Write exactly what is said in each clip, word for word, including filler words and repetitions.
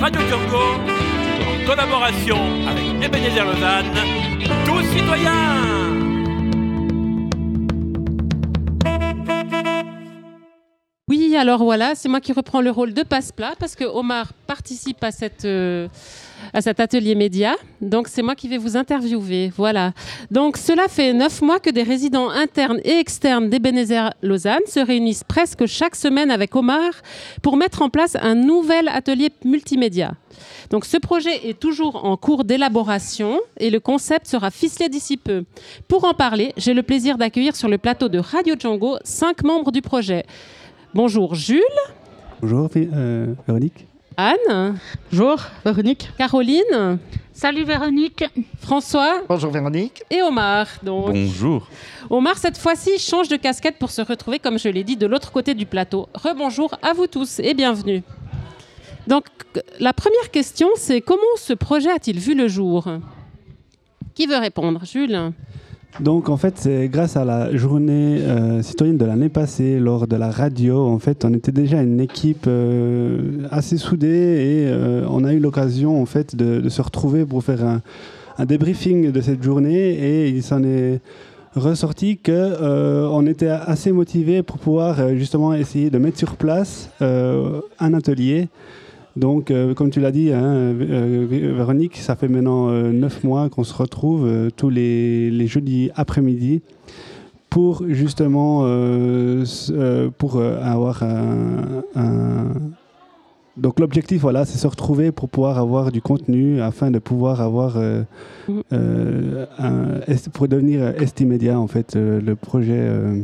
Radio Django, en collaboration avec Ebenezer Lausanne, tous citoyens. Oui, alors voilà, c'est moi qui reprends le rôle de passe-plat parce que Omar participe à, cette, euh, à cet atelier média. Donc, c'est moi qui vais vous interviewer. Voilà. Donc, cela fait neuf mois que des résidents internes et externes d'Ebenezer Lausanne se réunissent presque chaque semaine avec Omar pour mettre en place un nouvel atelier multimédia. Donc, ce projet est toujours en cours d'élaboration et le concept sera ficelé d'ici peu. Pour en parler, j'ai le plaisir d'accueillir sur le plateau de Radio Django cinq membres du projet. Bonjour Jules. Bonjour euh, Véronique. Anne. Bonjour Véronique. Caroline. Salut Véronique. François. Bonjour Véronique. Et Omar. Donc, bonjour. Omar, cette fois-ci, change de casquette pour se retrouver, comme je l'ai dit, de l'autre côté du plateau. Rebonjour à vous tous et bienvenue. Donc, la première question, c'est comment ce projet a-t-il vu le jour ? Qui veut répondre ? Jules ? Donc en fait, c'est grâce à la journée euh, citoyenne de l'année passée, lors de la radio, en fait, on était déjà une équipe euh, assez soudée et euh, on a eu l'occasion en fait de, de se retrouver pour faire un, un débriefing de cette journée et il s'en est ressorti que euh, on était assez motivés pour pouvoir euh, justement essayer de mettre sur place euh, un atelier. Donc, euh, comme tu l'as dit, hein, euh, Véronique, ça fait maintenant euh, neuf mois qu'on se retrouve euh, tous les, les jeudis après-midi pour justement euh, euh, pour euh, avoir un, un... Donc, l'objectif, voilà, c'est se retrouver pour pouvoir avoir du contenu afin de pouvoir avoir euh, euh, un, pour devenir Estimédia, en fait, euh, le projet. Euh,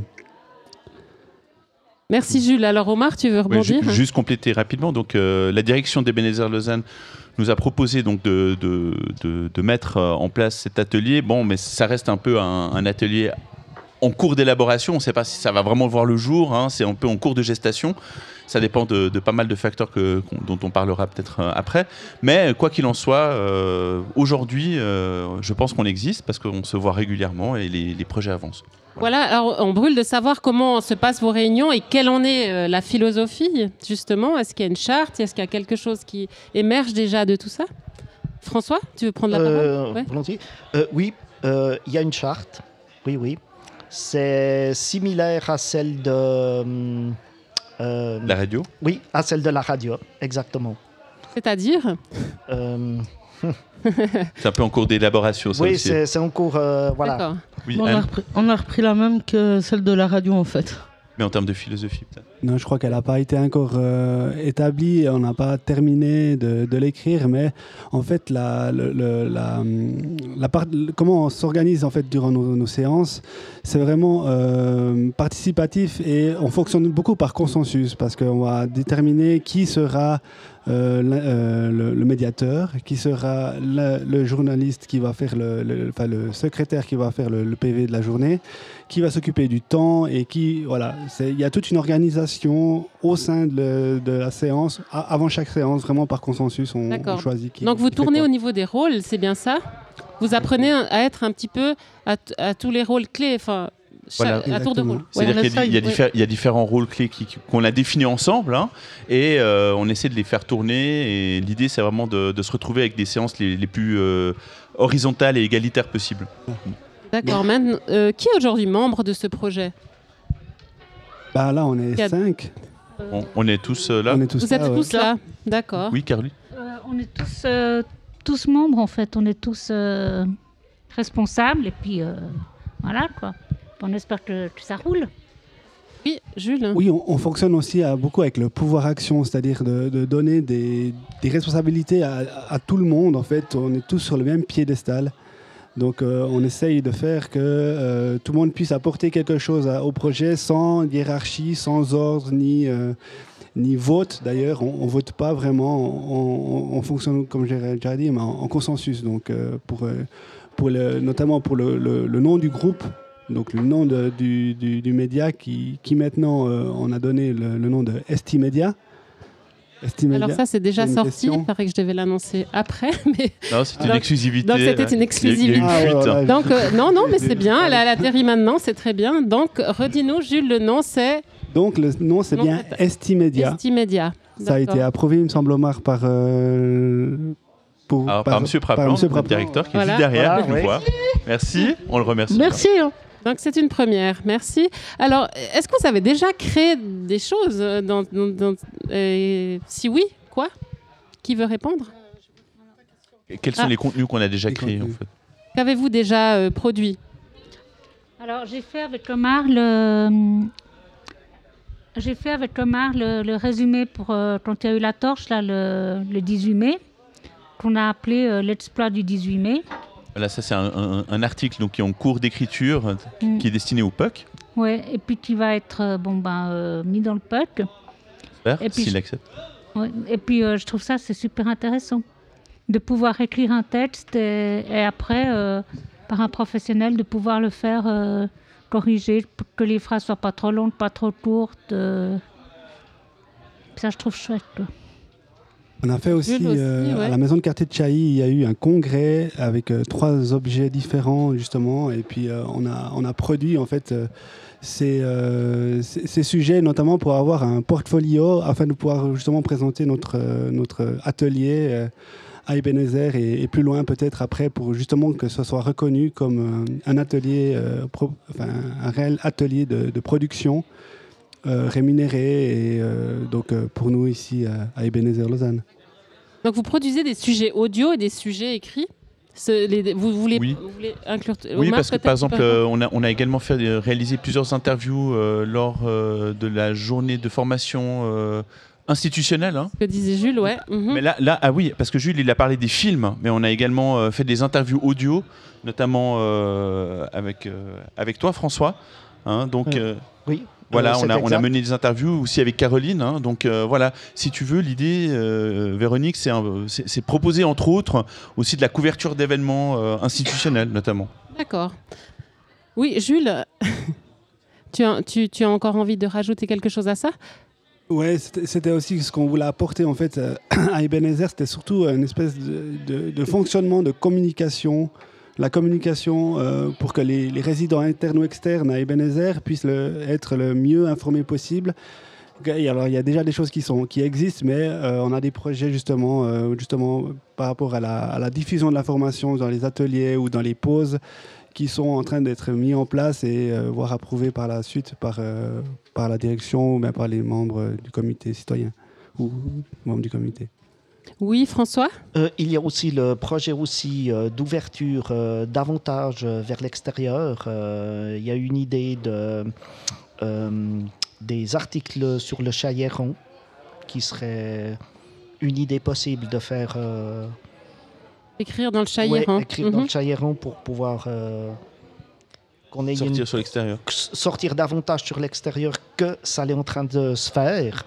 Merci Jules. Alors Omar, tu veux rebondir ? Oui, juste compléter rapidement. Donc, euh, la direction d'Ebenezer Lausanne nous a proposé donc de, de, de, de mettre en place cet atelier. Bon, mais ça reste un peu un, un atelier en cours d'élaboration. On ne sait pas si ça va vraiment voir le jour. Hein. C'est un peu en cours de gestation. Ça dépend de, de pas mal de facteurs que, dont on parlera peut-être après. Mais quoi qu'il en soit, euh, aujourd'hui, euh, je pense qu'on existe parce qu'on se voit régulièrement et les, les projets avancent. Voilà, alors on brûle de savoir comment se passent vos réunions et quelle en est euh, la philosophie, justement. Est-ce qu'il y a une charte ? Est-ce qu'il y a quelque chose qui émerge déjà de tout ça ? François, tu veux prendre la euh, parole ? Ouais. Volontiers. Euh, oui, il euh, y a une charte. Oui, oui. C'est similaire à celle de... Euh, la radio ? Oui, à celle de la radio, exactement. C'est-à-dire euh... C'est un peu en cours d'élaboration, ça oui, aussi. Oui, c'est, c'est en cours, euh, voilà. D'accord. Oui, on, a repris, on a repris la même que celle de la radio, en fait. Mais en termes de philosophie, peut-être. Non, je crois qu'elle n'a pas été encore euh, établie, on n'a pas terminé de, de l'écrire, mais en fait, la, le, le, la, la part, comment on s'organise en fait, durant nos, nos séances, c'est vraiment euh, participatif et on fonctionne beaucoup par consensus parce qu'on va déterminer qui sera euh, le, euh, le, le médiateur, qui sera le, le journaliste qui va faire, le, le, enfin, le secrétaire qui va faire le, le P V de la journée, qui va s'occuper du temps et qui, voilà, il y a toute une organisation au sein de, le, de la séance, avant chaque séance, vraiment par consensus, on, on choisit qui. Donc vous qui tournez au niveau des rôles, c'est bien ça ? Vous apprenez à être un petit peu à, t- à tous les rôles clés, enfin, voilà, à tour de rôle. C'est-à-dire ouais, qu'il y a, il y a, diffé- il y a différents rôles clés qui, qu'on a définis ensemble hein, et euh, on essaie de les faire tourner et l'idée c'est vraiment de, de se retrouver avec des séances les, les plus euh, horizontales et égalitaires possibles. D'accord. Maintenant, euh, qui est aujourd'hui membre de ce projet ? Bah là, on est Quatre. cinq. On, on est tous euh, là. On est tous Vous là, êtes ouais. tous là, d'accord. Oui, Caroline. Euh, on est tous, euh, tous membres en fait, on est tous euh, responsables et puis euh, voilà quoi. On espère que, que ça roule. Oui, Jules. Oui, on, on fonctionne aussi à, beaucoup avec le pouvoir action, c'est-à-dire de, de donner des, des responsabilités à, à tout le monde. En fait, on est tous sur le même piédestal. Donc, euh, on essaye de faire que euh, tout le monde puisse apporter quelque chose à, au projet sans hiérarchie, sans ordre, ni, euh, ni vote. D'ailleurs, on ne vote pas vraiment. On, on, on fonctionne, comme j'ai déjà dit, mais en, en consensus. Donc, euh, pour, euh, pour le, notamment pour le, le, le nom du groupe, donc le nom de, du, du, du média qui, qui maintenant, euh, on a donné le, le nom de Estimédia. Estimédia. Alors ça, c'est déjà c'est sorti. question. Il paraît que je devais l'annoncer après. Mais... Non, c'est une donc, exclusivité. Donc, c'était une exclusivité. Il y a, il y a eu une fuite. Ah, ouais, ouais, donc, euh, non, non, mais c'est bien. Elle a atterri maintenant, c'est très bien. Donc, redis-nous, Jules, le nom, c'est... Donc, le nom, c'est Non, bien c'est- Estimédia. Estimédia. Ça a été approuvé, il me semble, Omar, par... Euh, pour, Alors, par, par M. Praplan, le directeur qui voilà. est juste derrière, voilà, oui. Voir. Merci, on le remercie. Merci. Hein. Donc c'est une première, merci. Alors, est-ce que vous avez déjà créé des choses dans, dans, dans, euh, si oui, quoi? Qui veut répondre? Quels sont ah. les contenus qu'on a déjà les créés contenus. en fait? Qu'avez-vous déjà euh, produit? Alors j'ai fait avec Omar le, j'ai fait avec Omar le, le résumé pour euh, quand il y a eu la torche là le, le dix-huit mai, qu'on a appelé euh, l'exploit du dix-huit mai. Là, ça c'est un, un, un article donc qui est en cours d'écriture, mm. qui est destiné au P U C. Ouais, et puis qui va être euh, bon ben euh, mis dans le P U C. J'espère, s'il accepte. Ouais, et puis euh, je trouve ça c'est super intéressant de pouvoir écrire un texte et, et après euh, par un professionnel de pouvoir le faire euh, corriger pour que les phrases soient pas trop longues, pas trop courtes. Euh... Ça je trouve chouette. Quoi. On a fait aussi, aussi euh, ouais. à la maison de quartier de Chailly, il y a eu un congrès avec euh, trois objets différents justement, et puis euh, on a on a produit en fait euh, ces, euh, ces ces sujets notamment pour avoir un portfolio afin de pouvoir justement présenter notre euh, notre atelier euh, à Ebenezer et, et plus loin peut-être après pour justement que ce soit reconnu comme euh, un atelier, euh, pro, enfin un réel atelier de, de production. Euh, rémunéré et euh, donc euh, pour nous ici euh, à Ebenezer Lausanne. Donc vous produisez des sujets audio et des sujets écrits. Ce, les, vous, voulez, oui. vous voulez inclure Oui, parce que par exemple, euh, on, a, on a également fait, euh, réalisé plusieurs interviews euh, lors euh, de la journée de formation euh, institutionnelle. Hein. Ce que disait Jules, ouais. Mm-hmm. Mais là, là, ah oui, parce que Jules, il a parlé des films, mais on a également euh, fait des interviews audio, notamment euh, avec, euh, avec toi, François. Hein, donc, oui. Euh, oui. Voilà, euh, on, a, on a mené des interviews aussi avec Caroline. Hein, donc euh, voilà, si tu veux, l'idée, euh, Véronique, c'est, un, c'est, c'est proposer entre autres aussi de la couverture d'événements euh, institutionnels notamment. D'accord. Oui, Jules, tu, as, tu, tu as encore envie de rajouter quelque chose à ça? Ouais, c'était, c'était aussi ce qu'on voulait apporter en fait euh, à Ebenezer, c'était surtout une espèce de, de, de fonctionnement de communication. La communication euh, pour que les, les résidents internes ou externes à Ebenezer puissent le, être le mieux informés possible. Et alors, il y a déjà des choses qui, sont, qui existent, mais euh, on a des projets justement, euh, justement par rapport à la, à la diffusion de l'information dans les ateliers ou dans les pauses qui sont en train d'être mis en place et euh, voire approuvés par la suite par, euh, par la direction ou bien par les membres du comité citoyen ou membres du comité. Oui, François euh, Il y a aussi le projet aussi, euh, d'ouverture euh, davantage vers l'extérieur. Euh, il y a une idée de, euh, des articles sur le Chayéron qui serait une idée possible de faire... Euh, écrire dans le Chayéron. Ouais, écrire mm-hmm. dans le Chayéron pour pouvoir... Euh, qu'on ait sortir une, sur l'extérieur. Sortir davantage sur l'extérieur que ça est en train de se faire.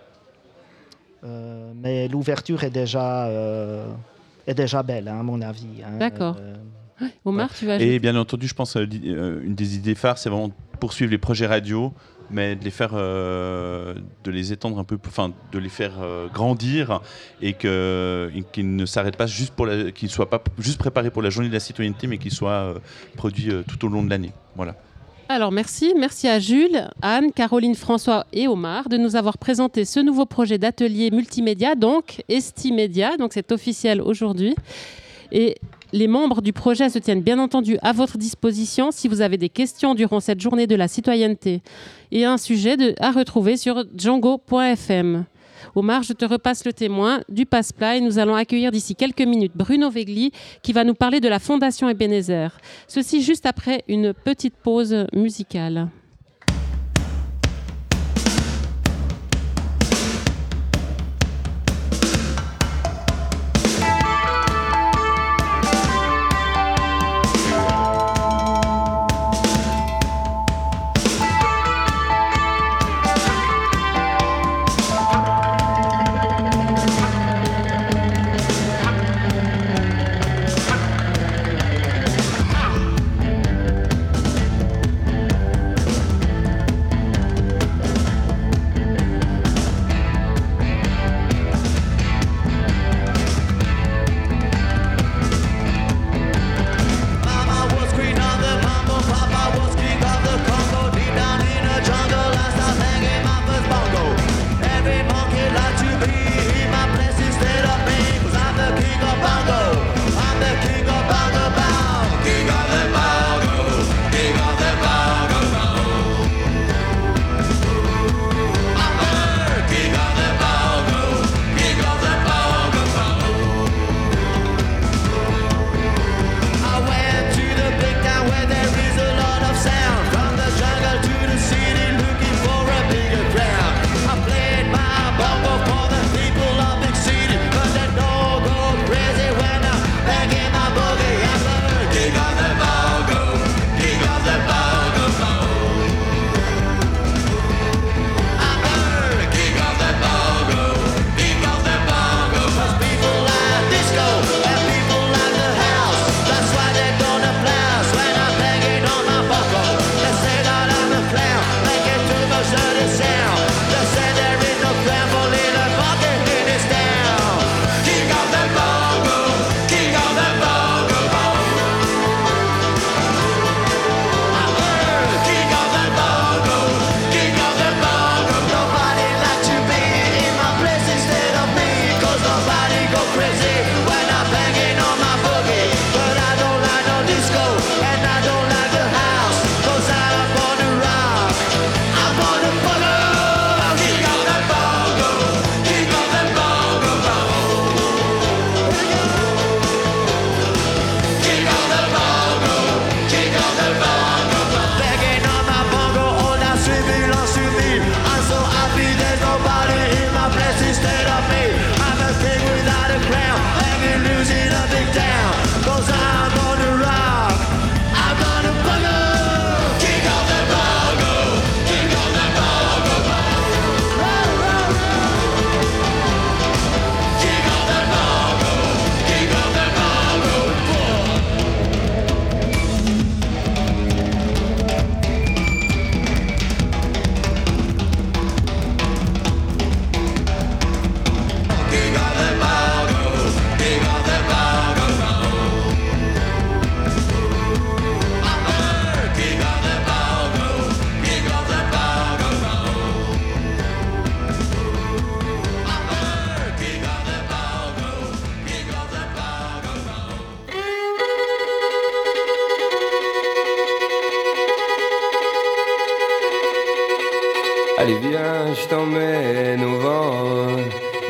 Euh, mais l'ouverture est déjà, euh, est déjà belle, hein, à mon avis. Hein. D'accord. Euh, Omar, ouais. tu vas ajouter. Et bien entendu, je pense euh, une des idées phares, c'est vraiment de poursuivre les projets radio, mais de les faire, euh, de les étendre un peu, enfin, de les faire euh, grandir et, que, et qu'ils ne s'arrêtent pas juste pour la, qu'ils ne soient pas juste préparés pour la journée de la citoyenneté, mais qu'ils soient euh, produits euh, tout au long de l'année. Voilà. Alors merci, merci à Jules, Anne, Caroline, François et Omar de nous avoir présenté ce nouveau projet d'atelier multimédia, donc Estimédia, donc c'est officiel aujourd'hui. Et les membres du projet se tiennent bien entendu à votre disposition si vous avez des questions durant cette journée de la citoyenneté et un sujet de, à retrouver sur django point f m. Omar, je te repasse le témoin du passe-plat et nous allons accueillir d'ici quelques minutes Bruno Vegli qui va nous parler de la Fondation Ebenezer. Ceci juste après une petite pause musicale.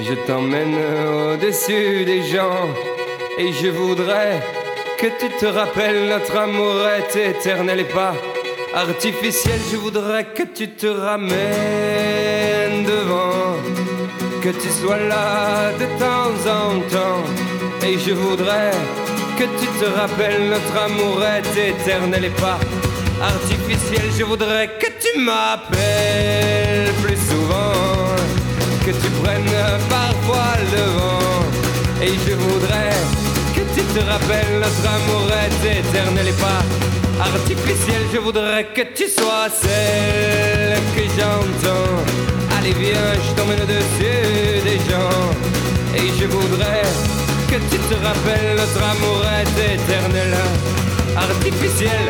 je t'emmène au-dessus des gens. Et je voudrais que tu te rappelles, notre amour est éternel et pas artificiel. Je voudrais que tu te ramènes devant, que tu sois là de temps en temps. Et je voudrais que tu te rappelles, notre amour est éternel et pas artificiel. Je voudrais que tu m'appelles plus souvent, que tu prennes parfois le vent. Et je voudrais que tu te rappelles, notre amour est éternel et pas artificiel. Je voudrais que tu sois celle que j'entends. Allez viens, je t'emmène au-dessus des gens. Et je voudrais que tu te rappelles, notre amour est éternel, artificiel.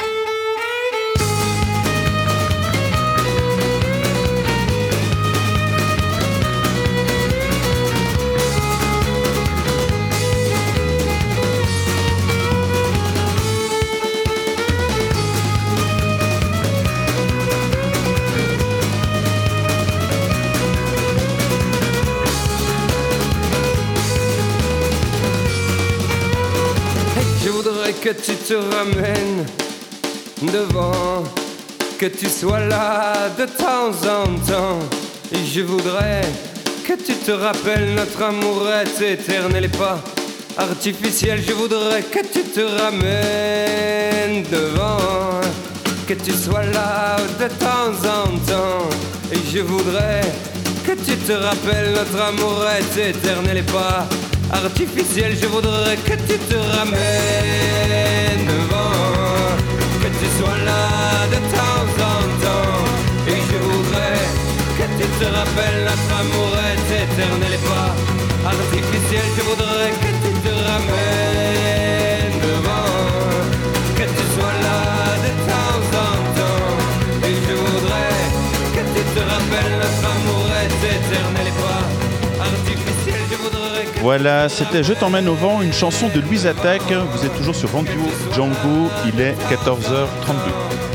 Que tu te ramènes devant, que tu sois là de temps en temps. Et je voudrais que tu te rappelles, notre amour est éternel et pas artificiel. Je voudrais que tu te ramènes devant, que tu sois là de temps en temps. Et je voudrais que tu te rappelles, notre amour est éternel et pas artificiel. Je voudrais que tu te ramènes devant, que tu sois là de temps en temps. Et je voudrais que tu te rappelles, notre amour est éternel et pas artificiel. Je voudrais que tu te ramènes devant, que tu sois là de temps en temps. Et je voudrais que tu te rappelles, notre amour est éternel et pas artificiel. Je voudrais que Voilà, c'était Je t'emmène au vent, une chanson de Louise Attaque. Vous êtes toujours sur Radio Django, il est quatorze heures trente-deux.